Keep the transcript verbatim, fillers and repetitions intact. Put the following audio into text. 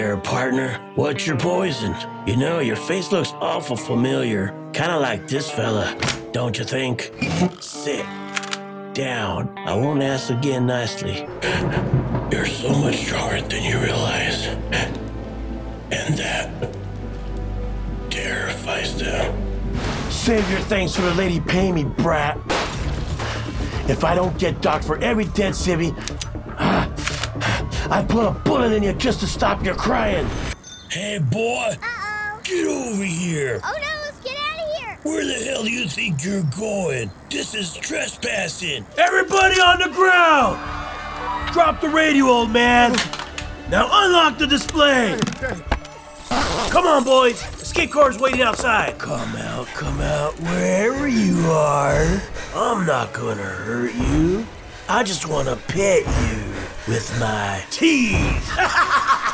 there, partner. What's your poison? You know, your face looks awful familiar. Kind of like this fella, don't you think? Sit down. I won't ask again nicely. You're so much stronger than you realize. And that terrifies them. Save your thanks for the lady paying me, brat. If I don't get docked for every dead civvy, I put a bullet in you just to stop your crying. Hey, boy. Uh-oh. Get over here. Oh, no, let's get out of here. Where the hell do you think you're going? This is trespassing. Everybody on the ground! Drop the radio, old man. Now unlock the display. Come on, boys. The skate car's waiting outside. Come out, come out, wherever you are. I'm not gonna hurt you. I just wanna pet you with my teeth.